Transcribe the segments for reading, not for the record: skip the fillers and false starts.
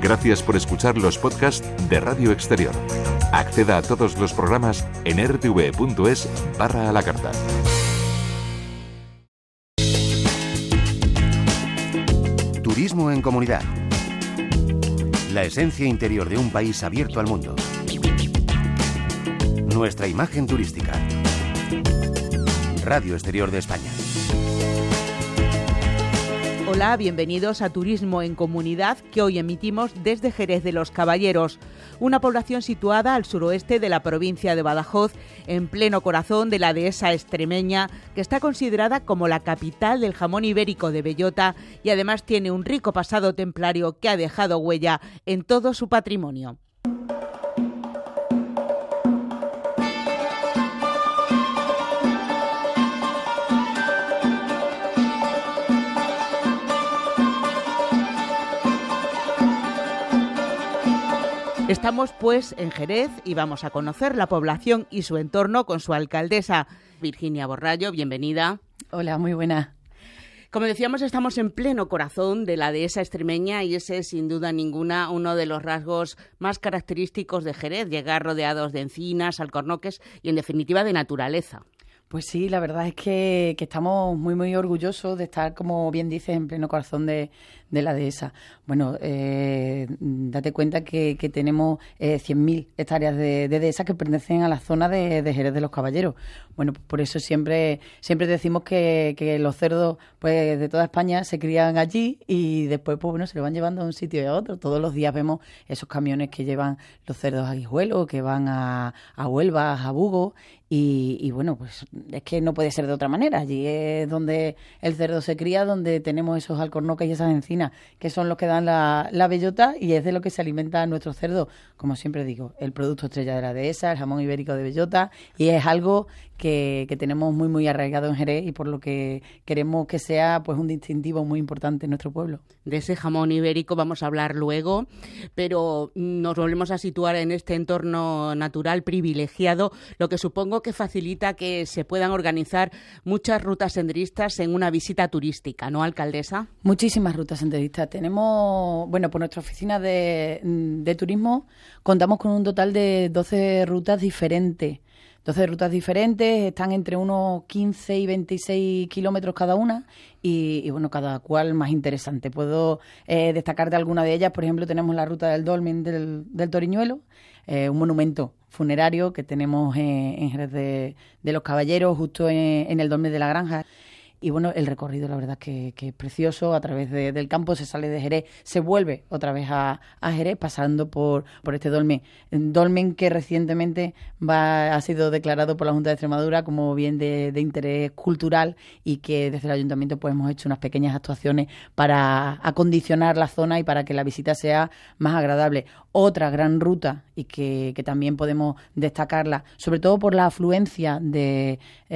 Gracias por escuchar los podcasts de Radio Exterior. Acceda a todos los programas en rtv.es/a la carta. Turismo en comunidad. La esencia interior de un país abierto al mundo. Nuestra imagen turística. Radio Exterior de España. Hola, bienvenidos a Turismo en Comunidad, que hoy emitimos desde Jerez de los Caballeros, una población situada al suroeste de la provincia de Badajoz, en pleno corazón de la dehesa extremeña, que está considerada como la capital del jamón ibérico de bellota y además tiene un rico pasado templario que ha dejado huella en todo su patrimonio. Estamos pues en Jerez y vamos a conocer la población y su entorno con su alcaldesa, Virginia Borrallo. Bienvenida. Hola, muy buena. Como decíamos, estamos en pleno corazón de la dehesa extremeña y ese es sin duda ninguna uno de los rasgos más característicos de Jerez, llegar rodeados de encinas, alcornoques y en definitiva de naturaleza. Pues sí, la verdad es que estamos muy orgullosos de estar, como bien dices, en pleno corazón de la dehesa. Bueno, date cuenta que tenemos 100.000 hectáreas de dehesa que pertenecen a la zona de Jerez de los Caballeros. Bueno, pues por eso siempre decimos que los cerdos pues de toda España se crían allí y después pues bueno se los van llevando de un sitio y a otro. Todos los días vemos esos camiones que llevan los cerdos a Guijuelo, que van a Huelva, a Bugo. Y bueno, pues es que no puede ser de otra manera. Allí es donde el cerdo se cría, donde tenemos esos alcornoques y esas encinas, que son los que dan la bellota y es de lo que se alimenta nuestro cerdo. Como siempre digo, el producto estrella de la dehesa, el jamón ibérico de bellota, y es algo que tenemos muy arraigado en Jerez y por lo que queremos que sea pues un distintivo muy importante en nuestro pueblo. De ese jamón ibérico vamos a hablar luego, pero nos volvemos a situar en este entorno natural privilegiado, lo que supongo que facilita que se puedan organizar muchas rutas senderistas en una visita turística, ¿no, alcaldesa? Muchísimas rutas senderistas. Tenemos, bueno, por nuestra oficina de turismo contamos con un total de 12 rutas diferentes. 12 rutas diferentes, están entre unos 15 y 26 kilómetros cada una y bueno, cada cual más interesante. Puedo destacar de alguna de ellas. Por ejemplo, tenemos la ruta del dolmen del Toriñuelo, un monumento funerario que tenemos en Jerez de los Caballeros, justo en el dolmen de la Granja. Y bueno, el recorrido la verdad que es precioso. A través del campo se sale de Jerez, se vuelve otra vez a Jerez pasando por este dolmen. Dolmen que recientemente ha sido declarado por la Junta de Extremadura como bien de interés cultural y que desde el Ayuntamiento pues hemos hecho unas pequeñas actuaciones para acondicionar la zona y para que la visita sea más agradable. Otra gran ruta y que también podemos destacarla, sobre todo por la afluencia de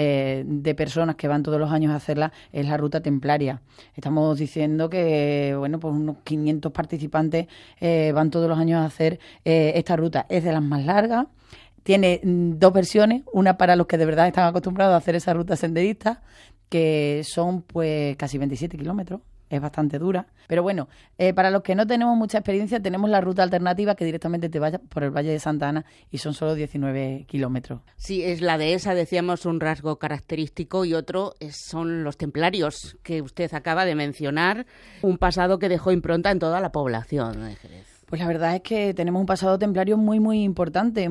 personas que van todos los años a hacerla, es la ruta templaria. Estamos diciendo que bueno, pues unos 500 participantes van todos los años a hacer esta ruta. Es de las más largas. Tiene dos versiones, una para los que de verdad están acostumbrados a hacer esa ruta senderista, que son pues casi 27 kilómetros. Es bastante dura, pero bueno, para los que no tenemos mucha experiencia tenemos la ruta alternativa que directamente te vaya por el Valle de Santa Ana y son solo 19 kilómetros. Sí, es la dehesa, decíamos, un rasgo característico y otro son los templarios que usted acaba de mencionar, un pasado que dejó impronta en toda la población de Jerez. Pues la verdad es que tenemos un pasado templario muy importante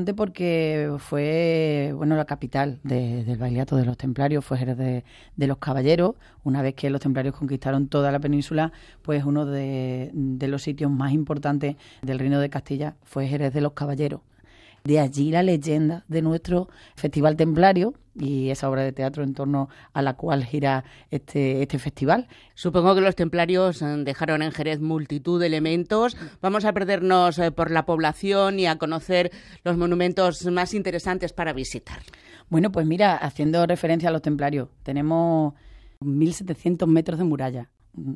porque fue, bueno, la capital del bailato de los templarios, fue Jerez de los Caballeros. Una vez que los templarios conquistaron toda la península, pues uno de los sitios más importantes del Reino de Castilla fue Jerez de los Caballeros. De allí la leyenda de nuestro Festival Templario y esa obra de teatro en torno a la cual gira este festival. Supongo que los templarios dejaron en Jerez multitud de elementos. Vamos a perdernos por la población y a conocer los monumentos más interesantes para visitar. Bueno, pues mira, haciendo referencia a los templarios, tenemos 1.700 metros de muralla.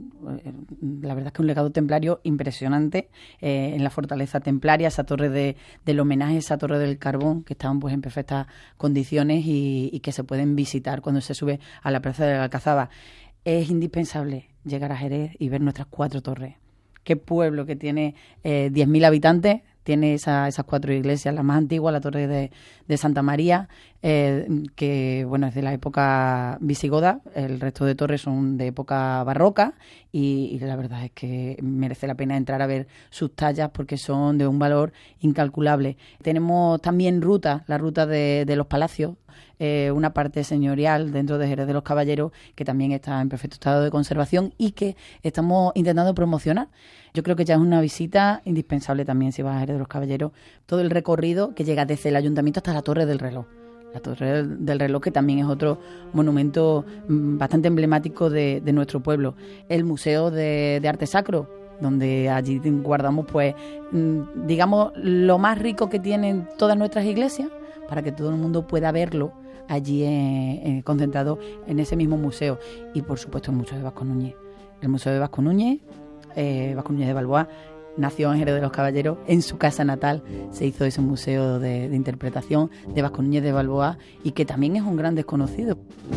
La verdad es que un legado templario impresionante en la fortaleza templaria, esa torre del homenaje, esa torre del carbón, que están pues en perfectas condiciones y que se pueden visitar cuando se sube a la plaza de la Alcazaba. Es indispensable llegar a Jerez y ver nuestras 4 torres. qué pueblo que tiene 10.000 habitantes. Tiene esas 4 iglesias, la más antigua, la Torre de Santa María, que bueno, es de la época visigoda. El resto de torres son de época barroca y la verdad es que merece la pena entrar a ver sus tallas porque son de un valor incalculable. Tenemos también la ruta de los palacios, una parte señorial dentro de Jerez de los Caballeros que también está en perfecto estado de conservación y que estamos intentando promocionar. Yo creo que ya es una visita indispensable también si vas a Jerez de los Caballeros. Todo el recorrido que llega desde el ayuntamiento hasta la Torre del Reloj. La Torre del Reloj, que también es otro monumento bastante emblemático de nuestro pueblo. El Museo de Arte Sacro, donde allí guardamos, pues, digamos, lo más rico que tienen todas nuestras iglesias, para que todo el mundo pueda verlo allí concentrado en ese mismo museo. Y, por supuesto, el Museo de Vasco Núñez. El Museo de Vasco Núñez de Balboa, nació en Jerez de los Caballeros, en su casa natal se hizo ese museo de interpretación de Vasco Núñez de Balboa y que también es un gran desconocido.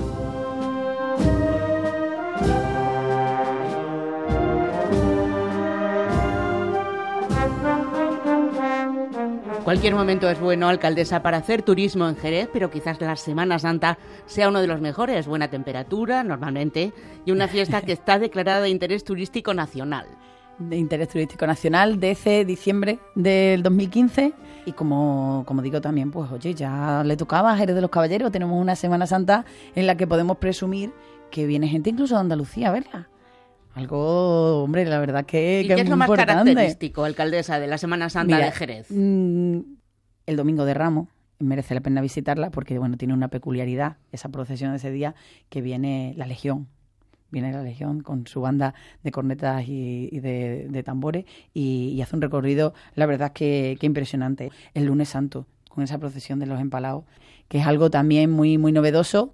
Cualquier momento es bueno, alcaldesa, para hacer turismo en Jerez, pero quizás la Semana Santa sea uno de los mejores. Buena temperatura, normalmente, y una fiesta que está declarada de interés turístico nacional. De interés turístico nacional desde diciembre del 2015 y como digo también, pues oye, ya le tocaba a Jerez de los Caballeros. Tenemos una Semana Santa en la que podemos presumir que viene gente incluso de Andalucía a verla. Algo, hombre, la verdad que ¿Y qué es lo más importante. característico, alcaldesa, de la Semana Santa de Jerez? El Domingo de Ramos merece la pena visitarla porque, bueno, tiene una peculiaridad, esa procesión de ese día, que viene la Legión. Viene la Legión con su banda de cornetas y de tambores y hace un recorrido, la verdad, que impresionante. El Lunes Santo, con esa procesión de los empalados, que es algo también muy, muy novedoso.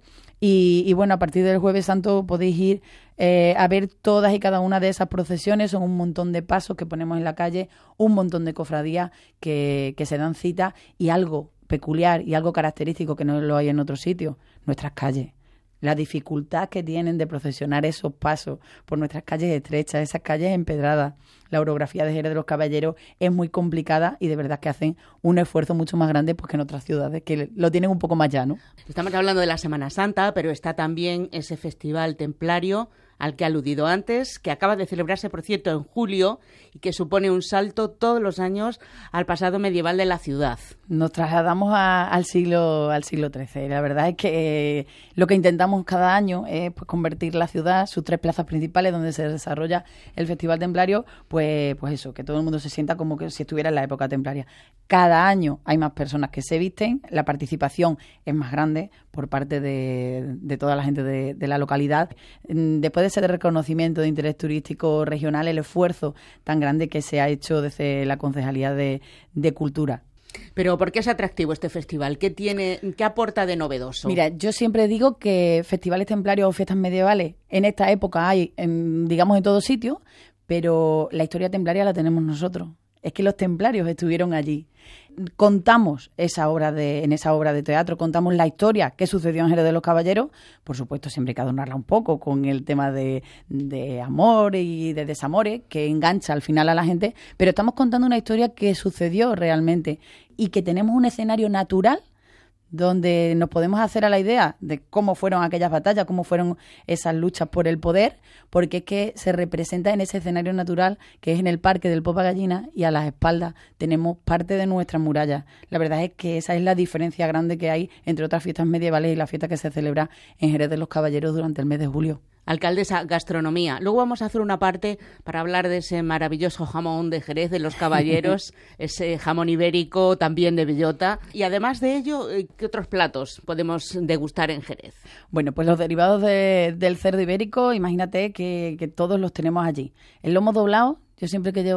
Y bueno, a partir del Jueves Santo podéis ir a ver todas y cada una de esas procesiones. Son un montón de pasos que ponemos en la calle, un montón de cofradías que se dan cita y algo peculiar y algo característico que no lo hay en otros sitios, nuestras calles. La dificultad que tienen de procesionar esos pasos por nuestras calles estrechas, esas calles empedradas. La orografía de Jerez de los Caballeros es muy complicada y de verdad que hacen un esfuerzo mucho más grande pues, que en otras ciudades, que lo tienen un poco más llano. Estamos hablando de la Semana Santa, pero está también ese festival templario al que he aludido antes, que acaba de celebrarse, por cierto, en julio y que supone un salto todos los años al pasado medieval de la ciudad. Nos trasladamos al siglo XIII. La verdad es que lo que intentamos cada año es pues, convertir la ciudad, sus 3 plazas principales donde se desarrolla el Festival Templario, pues eso, que todo el mundo se sienta como que si estuviera en la época templaria. Cada año hay más personas que se visten, la participación es más grande por parte de toda la gente de la localidad. Después de ese reconocimiento de interés turístico regional, el esfuerzo tan grande que se ha hecho desde la Concejalía de Cultura. Pero ¿por qué es atractivo este festival? ¿Qué aporta de novedoso? Mira, yo siempre digo que festivales templarios o fiestas medievales en esta época hay, digamos, en todo sitio, pero la historia templaria la tenemos nosotros. Es que los templarios estuvieron allí. Contamos en esa obra de teatro, contamos la historia que sucedió en Jerez de los Caballeros. Por supuesto, siempre hay que adornarla un poco con el tema de amor y de desamores, que engancha al final a la gente, pero estamos contando una historia que sucedió realmente y que tenemos un escenario natural donde nos podemos hacer a la idea de cómo fueron aquellas batallas, cómo fueron esas luchas por el poder, porque es que se representa en ese escenario natural que es en el Parque del Popa Gallina y a las espaldas tenemos parte de nuestras murallas. La verdad es que esa es la diferencia grande que hay entre otras fiestas medievales y la fiesta que se celebra en Jerez de los Caballeros durante el mes de julio. Alcaldesa, gastronomía. Luego vamos a hacer una parte para hablar de ese maravilloso jamón de Jerez de los Caballeros, ese jamón ibérico también de bellota. Y además de ello, ¿qué otros platos podemos degustar en Jerez? Bueno, pues los derivados del cerdo ibérico, imagínate que todos los tenemos allí. El lomo doblado, yo siempre que llevo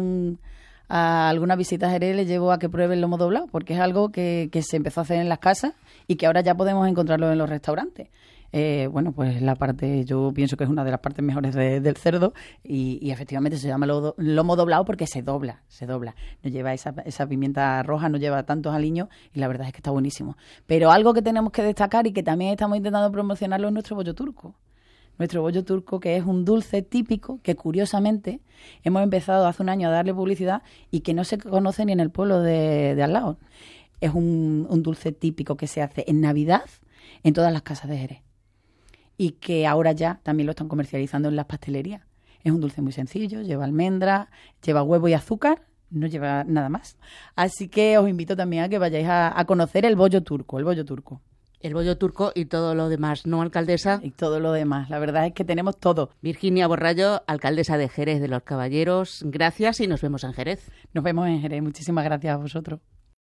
a alguna visita a Jerez le llevo a que pruebe el lomo doblado, porque es algo que se empezó a hacer en las casas y que ahora ya podemos encontrarlo en los restaurantes. Bueno, pues la parte, yo pienso que es una de las partes mejores del cerdo y efectivamente se llama lomo doblado porque se dobla. No lleva esa pimienta roja, no lleva tantos aliños y la verdad es que está buenísimo. Pero algo que tenemos que destacar y que también estamos intentando promocionarlo es nuestro bollo turco. nuestro bollo turco, que es un dulce típico que curiosamente hemos empezado hace un año a darle publicidad y que no se conoce ni en el pueblo de al lado. Es un dulce típico que se hace en Navidad en todas las casas de Jerez y que ahora ya también lo están comercializando en las pastelerías. Es un dulce muy sencillo, lleva almendra, lleva huevo y azúcar, no lleva nada más. Así que os invito también a que vayáis a conocer el bollo turco, El bollo turco y todo lo demás, ¿no, alcaldesa? Y todo lo demás, la verdad es que tenemos todo. Virginia Borrallo, alcaldesa de Jerez de los Caballeros, gracias y nos vemos en Jerez. Nos vemos en Jerez, muchísimas gracias a vosotros.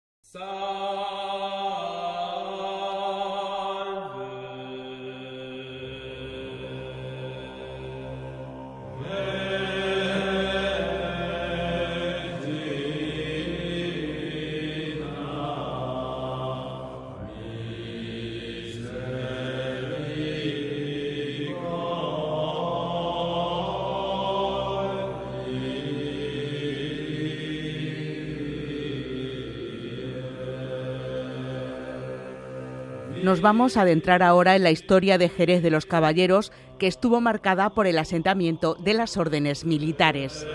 Nos vamos a adentrar ahora en la historia de Jerez de los Caballeros, que estuvo marcada por el asentamiento de las órdenes militares.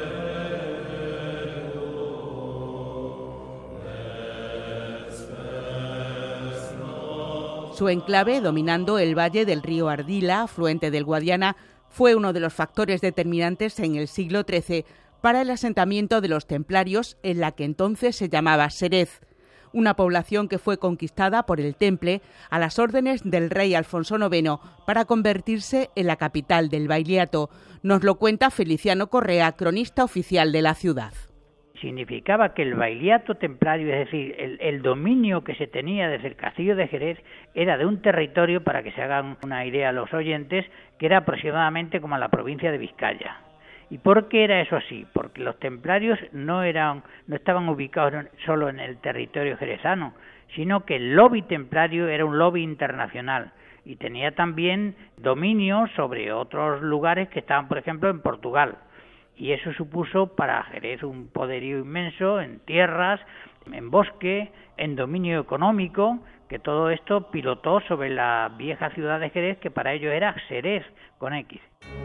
Su enclave, dominando el valle del río Ardila, afluente del Guadiana, fue uno de los factores determinantes en el siglo XIII para el asentamiento de los templarios en la que entonces se llamaba Xerez, una población que fue conquistada por el Temple a las órdenes del rey Alfonso IX para convertirse en la capital del bailiato. Nos lo cuenta Feliciano Correa, cronista oficial de la ciudad. Significaba que el bailiato templario, es decir, el dominio que se tenía desde el castillo de Jerez, era de un territorio, para que se hagan una idea a los oyentes, que era aproximadamente como la provincia de Vizcaya. ¿Y por qué era eso así? Porque los templarios no estaban ubicados solo en el territorio jerezano, sino que el lobby templario era un lobby internacional y tenía también dominio sobre otros lugares que estaban, por ejemplo, en Portugal. Y eso supuso para Jerez un poderío inmenso en tierras, en bosque, en dominio económico, que todo esto pilotó sobre la vieja ciudad de Jerez, que para ello era Xerez, con X.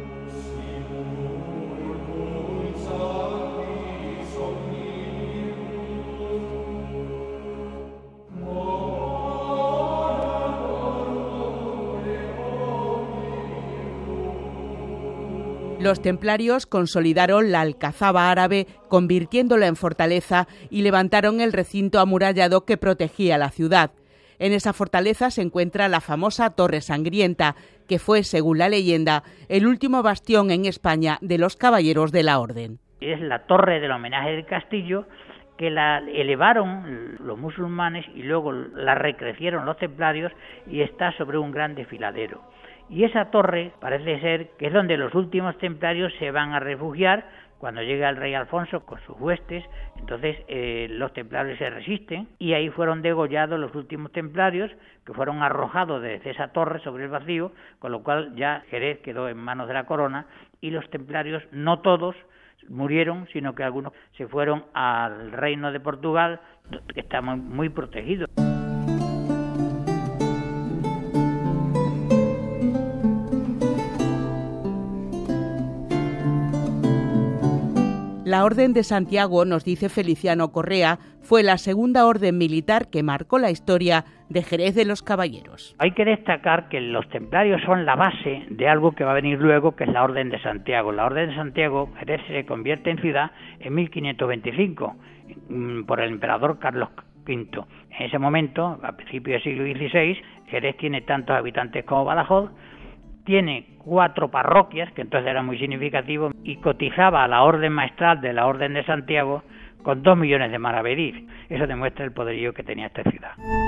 Los templarios consolidaron la alcazaba árabe, convirtiéndola en fortaleza, y levantaron el recinto amurallado que protegía la ciudad. En esa fortaleza se encuentra la famosa Torre Sangrienta, que fue, según la leyenda, el último bastión en España de los caballeros de la Orden. Es la torre del homenaje del castillo, que la elevaron los musulmanes y luego la recrecieron los templarios, y está sobre un gran desfiladero. Y esa torre parece ser que es donde los últimos templarios se van a refugiar cuando llega el rey Alfonso con sus huestes. Entonces los templarios se resisten y ahí fueron degollados los últimos templarios, que fueron arrojados desde esa torre sobre el vacío, con lo cual ya Jerez quedó en manos de la corona y los templarios, no todos murieron, sino que algunos se fueron al reino de Portugal, que está muy protegido. La Orden de Santiago, nos dice Feliciano Correa, fue la segunda orden militar que marcó la historia de Jerez de los Caballeros. Hay que destacar que los templarios son la base de algo que va a venir luego, que es la Orden de Santiago. La Orden de Santiago, Jerez se convierte en ciudad en 1525 por el emperador Carlos V. En ese momento, a principios del siglo XVI, Jerez tiene tantos habitantes como Badajoz, tiene 4 parroquias, que entonces era muy significativo, y cotizaba a la orden maestral de la Orden de Santiago con 2 millones de maravedís. Eso demuestra el poderío que tenía esta ciudad.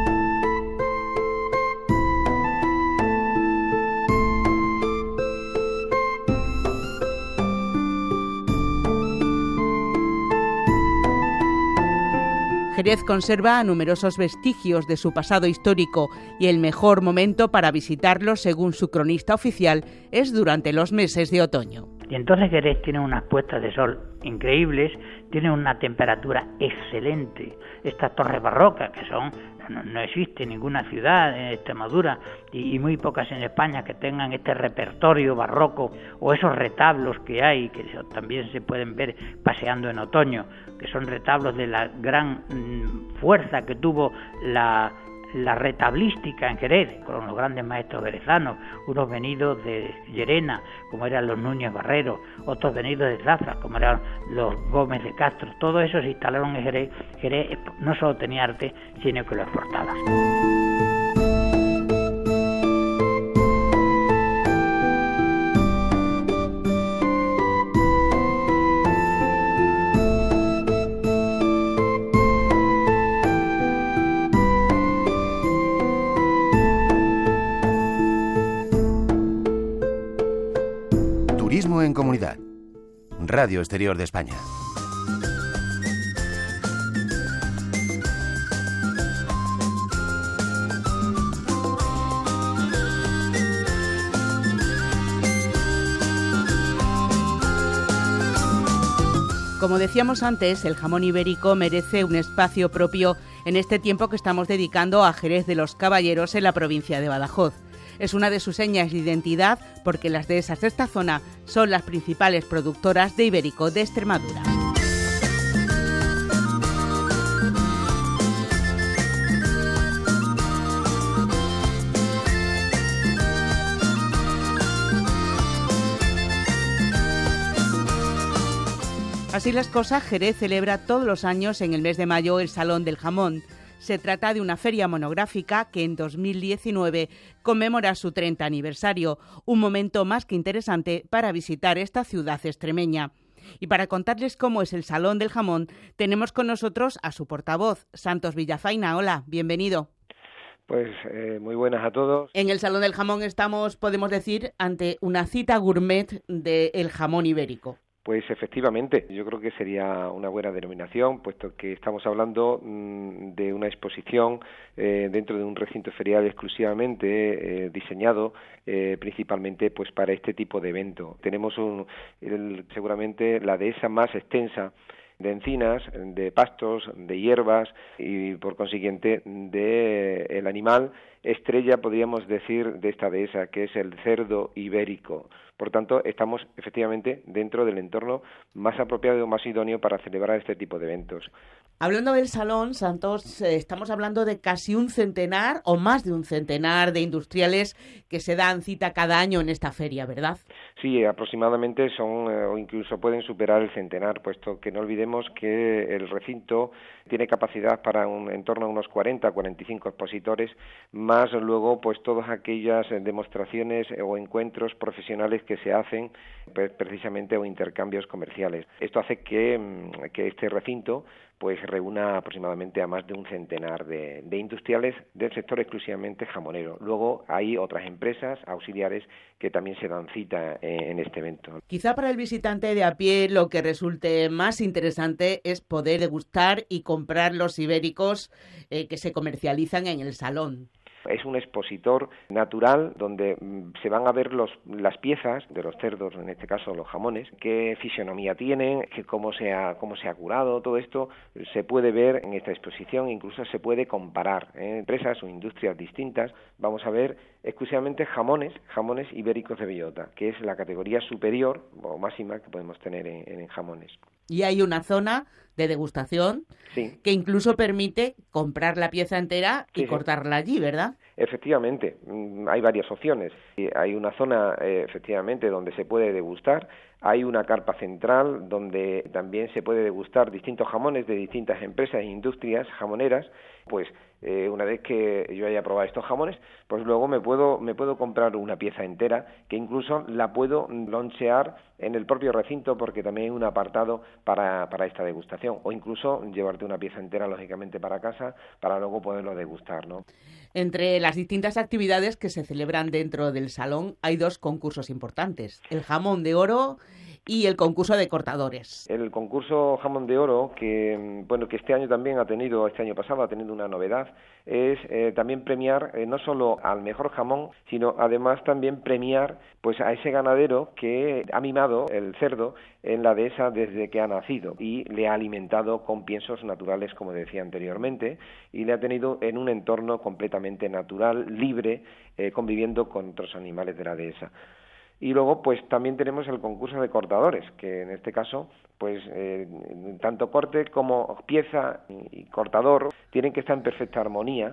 Jerez conserva numerosos vestigios de su pasado histórico y el mejor momento para visitarlo, según su cronista oficial, es durante los meses de otoño. Y entonces Jerez tiene unas puestas de sol increíbles, tiene una temperatura excelente. Estas torres barrocas, que son no existe ninguna ciudad en Extremadura y muy pocas en España que tengan este repertorio barroco o esos retablos que hay, que también se pueden ver paseando en otoño, que son retablos de la gran fuerza que tuvo la retablística en Jerez, con los grandes maestros jerezanos, unos venidos de Llerena, como eran los Núñez Barrero, otros venidos de Zafra, como eran los Gómez de Castro. Todo eso se instalaron en Jerez. Jerez no solo tenía arte, sino que lo exportaba. Turismo en comunidad. Radio Exterior de España. Como decíamos antes, el jamón ibérico merece un espacio propio en este tiempo que estamos dedicando a Jerez de los Caballeros en la provincia de Badajoz. Es una de sus señas de identidad porque las dehesas de esta zona son las principales productoras de ibérico de Extremadura. Así las cosas, Jerez celebra todos los años en el mes de mayo el Salón del Jamón. Se trata de una feria monográfica que en 2019 conmemora su 30 aniversario, un momento más que interesante para visitar esta ciudad extremeña. Y para contarles cómo es el Salón del Jamón, tenemos con nosotros a su portavoz, Santos Villafaina. Hola, bienvenido. Pues muy buenas a todos. En el Salón del Jamón estamos, podemos decir, ante una cita gourmet del jamón ibérico. Pues efectivamente, yo creo que sería una buena denominación, puesto que estamos hablando de una exposición dentro de un recinto ferial exclusivamente diseñado principalmente pues para este tipo de evento. Tenemos seguramente la dehesa más extensa de encinas, de pastos, de hierbas y por consiguiente de el animal estrella, podríamos decir, de esta dehesa, que es el cerdo ibérico. Por tanto, estamos efectivamente dentro del entorno más apropiado, más idóneo para celebrar este tipo de eventos. Hablando del Salón, Santos, estamos hablando de casi un centenar o más de un centenar de industriales que se dan cita cada año en esta feria, ¿verdad? Sí, aproximadamente son o incluso pueden superar el centenar, puesto que no olvidemos que el recinto tiene capacidad para en torno a unos 40-45 expositores, más luego pues todas aquellas demostraciones o encuentros profesionales que se hacen pues, precisamente o intercambios comerciales. Esto hace que este recinto pues reúna aproximadamente a más de un centenar de industriales del sector exclusivamente jamonero. Luego hay otras empresas auxiliares que también se dan cita en este evento. Quizá para el visitante de a pie lo que resulte más interesante es poder degustar y comprar los ibéricos que se comercializan en el salón. Es un expositor natural donde se van a ver las piezas de los cerdos, en este caso los jamones, qué fisionomía tienen, cómo se ha curado, todo esto se puede ver en esta exposición, incluso se puede comparar empresas o industrias distintas. Vamos a ver exclusivamente jamones ibéricos de bellota, que es la categoría superior o máxima que podemos tener en jamones. Y hay una zona de degustación que incluso permite comprar la pieza entera y cortarla allí, ¿verdad? Efectivamente, hay varias opciones. Hay una zona, efectivamente, donde se puede degustar. Hay una carpa central donde también se puede degustar distintos jamones de distintas empresas e industrias jamoneras. Pues una vez que yo haya probado estos jamones, pues luego me puedo comprar una pieza entera, que incluso la puedo lonchear en el propio recinto, porque también hay un apartado para esta degustación, o incluso llevarte una pieza entera, lógicamente, para casa, para luego poderlo degustar, ¿no? Entre las distintas actividades que se celebran dentro del salón hay dos concursos importantes, el jamón de oro y el concurso de cortadores. El concurso Jamón de Oro, que este año también este año pasado ha tenido una novedad, es también premiar no solo al mejor jamón, sino además también premiar pues a ese ganadero que ha mimado el cerdo en la dehesa desde que ha nacido y le ha alimentado con piensos naturales, como decía anteriormente, y le ha tenido en un entorno completamente natural, libre, conviviendo con otros animales de la dehesa. Y luego pues también tenemos el concurso de cortadores, que en este caso pues tanto corte como pieza y cortador tienen que estar en perfecta armonía,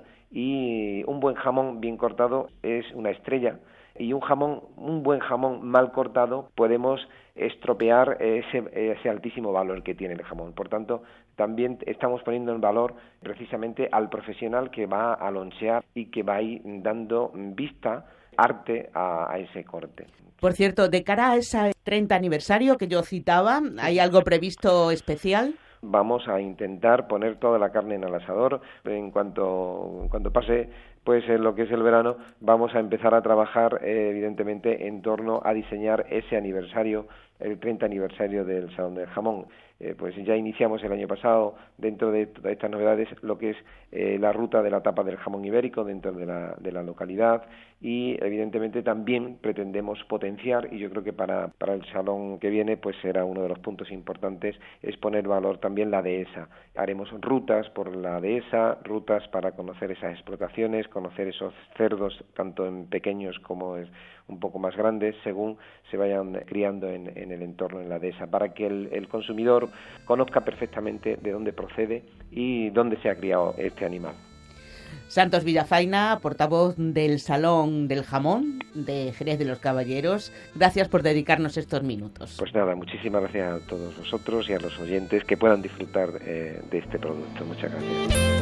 y un buen jamón bien cortado es una estrella, y un buen jamón mal cortado podemos estropear ese altísimo valor que tiene el jamón. Por tanto, también estamos poniendo en valor precisamente al profesional que va a lonchear y que va a ir dando vista, arte a ese corte. Por cierto, de cara a ese 30 aniversario que yo citaba, ¿hay algo previsto especial? Vamos a intentar poner toda la carne en el asador. En cuanto pase pues en lo que es el verano, vamos a empezar a trabajar evidentemente en torno a diseñar ese aniversario, el 30 aniversario del Salón del Jamón. Pues ya iniciamos el año pasado, dentro de todas estas novedades, lo que es la ruta de la tapa del jamón ibérico dentro de la localidad, y evidentemente también pretendemos potenciar, y yo creo que para el salón que viene pues será uno de los puntos importantes, es poner valor también la dehesa. Haremos rutas por la dehesa, rutas para conocer esas explotaciones, conocer esos cerdos tanto en pequeños como un poco más grandes, según se vayan criando en el entorno, en la dehesa, para que el consumidor conozca perfectamente de dónde procede y dónde se ha criado este animal. Santos Villafaina, portavoz del Salón del Jamón de Jerez de los Caballeros, gracias por dedicarnos estos minutos. Pues nada, muchísimas gracias a todos vosotros y a los oyentes que puedan disfrutar de este producto. Muchas gracias.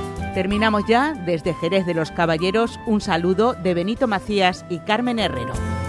Terminamos ya. Desde Jerez de los Caballeros, un saludo de Benito Macías y Carmen Herrero.